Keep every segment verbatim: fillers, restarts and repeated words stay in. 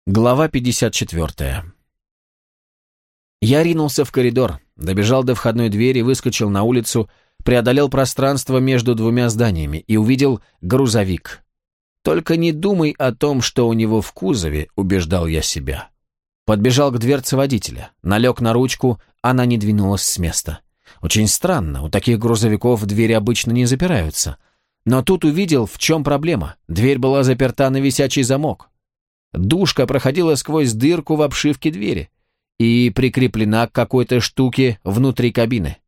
Глава пятьдесят четвёртая. Я ринулся в коридор, добежал до входной двери, выскочил на улицу, преодолел пространство между двумя зданиями и увидел грузовик. «Только не думай о том, что у него в кузове», — убеждал я себя. Подбежал к дверце водителя, налег на ручку, она не двинулась с места. Очень странно, у таких грузовиков двери обычно не запираются. Но тут увидел, в чем проблема. Дверь была заперта на висячий замок. Душка проходила сквозь дырку в обшивке двери и прикреплена к какой-то штуке внутри кабины.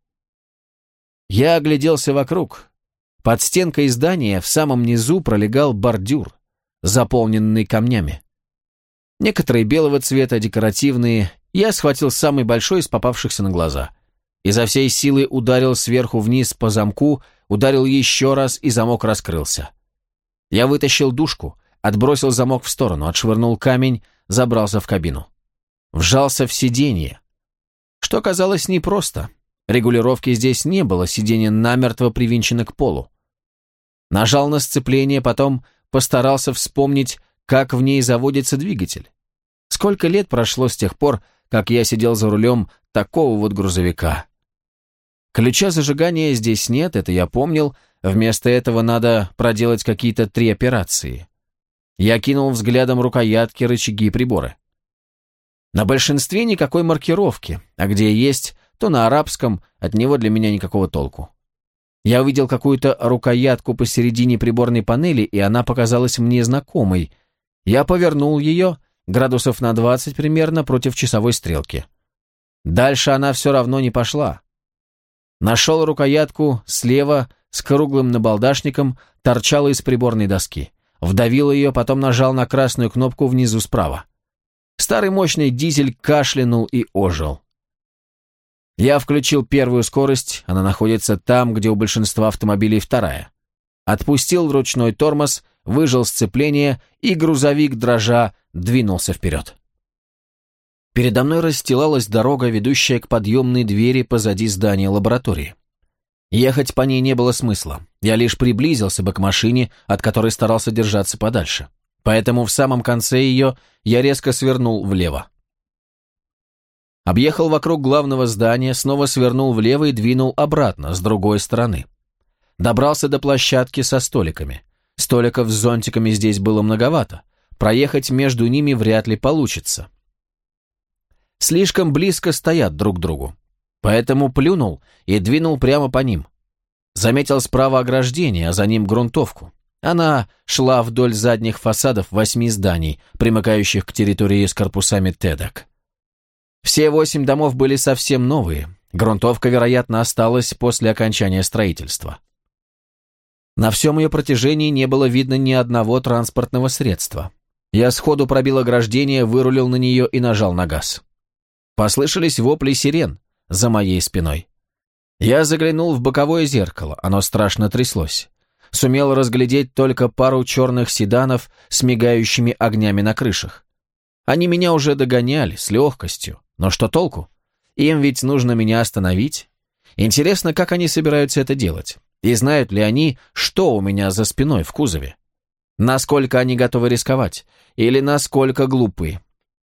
Я огляделся вокруг. Под стенкой здания в самом низу пролегал бордюр, заполненный камнями. Некоторые белого цвета, декоративные. Я схватил самый большой из попавшихся на глаза. Изо всей силы ударил сверху вниз по замку, ударил еще раз, и замок раскрылся. Я вытащил душку, отбросил замок в сторону, отшвырнул камень, забрался в кабину. Вжался в сиденье. Что казалось непросто. Регулировки здесь не было, сиденье намертво привинчено к полу. Нажал на сцепление, потом постарался вспомнить, как в ней заводится двигатель. Сколько лет прошло с тех пор, как я сидел за рулем такого вот грузовика. Ключа зажигания здесь нет, это я помнил, вместо этого надо проделать какие-то три операции. Я кинул взглядом рукоятки, рычаги и приборы. На большинстве никакой маркировки, а где есть, то на арабском, от него для меня никакого толку. Я увидел какую-то рукоятку посередине приборной панели, и она показалась мне знакомой. Я повернул ее, градусов на двадцать примерно, против часовой стрелки. Дальше она все равно не пошла. Нашел рукоятку слева с круглым набалдашником, торчала из приборной доски. Вдавил ее, потом нажал на красную кнопку внизу справа. Старый мощный дизель кашлянул и ожил. Я включил первую скорость, она находится там, где у большинства автомобилей вторая. Отпустил ручной тормоз, выжал сцепление, и грузовик, дрожа, двинулся вперед. Передо мной расстилалась дорога, ведущая к подъемной двери позади здания лаборатории. Ехать по ней не было смысла. Я лишь приблизился бы к машине, от которой старался держаться подальше. Поэтому в самом конце ее я резко свернул влево. Объехал вокруг главного здания, снова свернул влево и двинул обратно, с другой стороны. Добрался до площадки со столиками. Столиков с зонтиками здесь было многовато. Проехать между ними вряд ли получится. Слишком близко стоят друг к другу. Поэтому плюнул и двинул прямо по ним. Заметил справа ограждение, а за ним грунтовку. Она шла вдоль задних фасадов восьми зданий, примыкающих к территории с корпусами ТЭДок. Все восемь домов были совсем новые. Грунтовка, вероятно, осталась после окончания строительства. На всем ее протяжении не было видно ни одного транспортного средства. Я сходу пробил ограждение, вырулил на нее и нажал на газ. Послышались вопли сирен за моей спиной. Я заглянул в боковое зеркало, оно страшно тряслось. Сумел разглядеть только пару черных седанов с мигающими огнями на крышах. Они меня уже догоняли с легкостью, но что толку? Им ведь нужно меня остановить. Интересно, как они собираются это делать? И знают ли они, что у меня за спиной в кузове? Насколько они готовы рисковать? Или насколько глупы?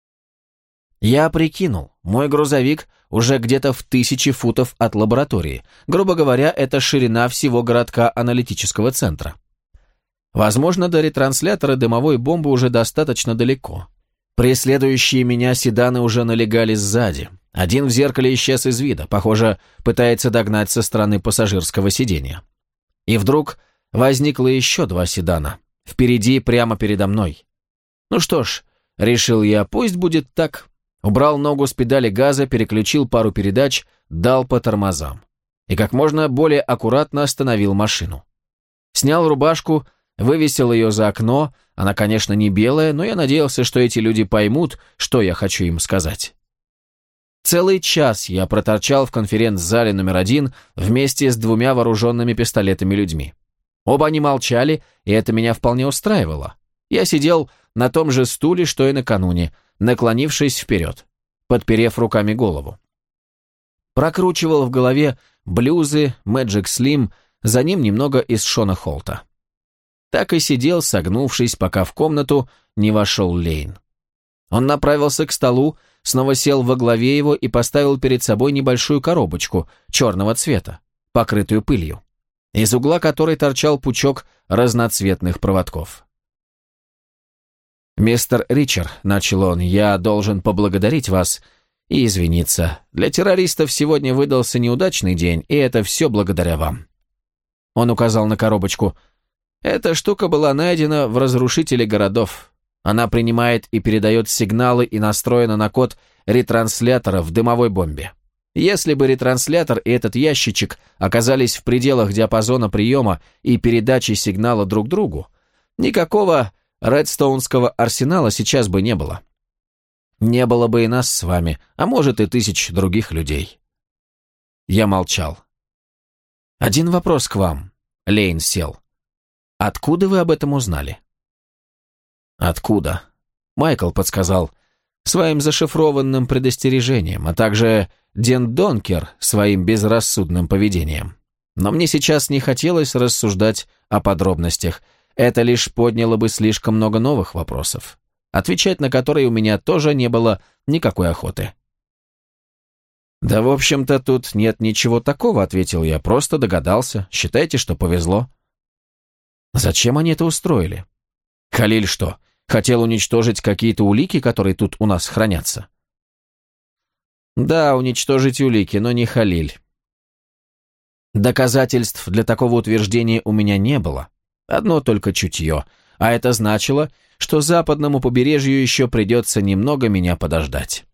Я прикинул, мой грузовик уже где-то в тысячи футов от лаборатории. Грубо говоря, это ширина всего городка аналитического центра. Возможно, до ретранслятора дымовой бомбы уже достаточно далеко. Преследующие меня седаны уже налегали сзади. Один в зеркале исчез из вида, похоже, пытается догнать со стороны пассажирского сиденья. И вдруг возникло еще два седана. Впереди, прямо передо мной. Ну что ж, решил я, пусть будет так. Убрал ногу с педали газа, переключил пару передач, дал по тормозам. И как можно более аккуратно остановил машину. Снял рубашку, вывесил ее за окно. Она, конечно, не белая, но я надеялся, что эти люди поймут, что я хочу им сказать. Целый час я проторчал в конференц-зале номер один вместе с двумя вооруженными пистолетами людьми. Оба они молчали, и это меня вполне устраивало. Я сидел на том же стуле, что и накануне, наклонившись вперед, подперев руками голову. Прокручивал в голове блюзы, Magic Slim, за ним немного из Шона Холта. Так и сидел, согнувшись, пока в комнату не вошел Лейн. Он направился к столу, снова сел во главе его и поставил перед собой небольшую коробочку черного цвета, покрытую пылью, из угла которой торчал пучок разноцветных проводков. «Мистер Ричард», — начал он, — «я должен поблагодарить вас и извиниться. Для террористов сегодня выдался неудачный день, и это все благодаря вам». Он указал на коробочку. «Эта штука была найдена в разрушителе городов. Она принимает и передает сигналы и настроена на код ретранслятора в дымовой бомбе. Если бы ретранслятор и этот ящичек оказались в пределах диапазона приема и передачи сигнала друг другу, никакого редстоунского арсенала сейчас бы не было. Не было бы и нас с вами, а может и тысяч других людей». Я молчал. «Один вопрос к вам», — Лейн сел. «Откуда вы об этом узнали?» «Откуда?» — Майкл подсказал. «Своим зашифрованным предостережением, а также Ден Донкер своим безрассудным поведением. Но мне сейчас не хотелось рассуждать о подробностях. Это лишь подняло бы слишком много новых вопросов, отвечать на которые у меня тоже не было никакой охоты». «Да, в общем-то, тут нет ничего такого», — ответил я, — «просто догадался. Считайте, что повезло». «Зачем они это устроили? Халиль что, хотел уничтожить какие-то улики, которые тут у нас хранятся?» «Да, уничтожить улики, но не Халиль. Доказательств для такого утверждения у меня не было. Одно только чутье, а это значило, что западному побережью еще придется немного меня подождать».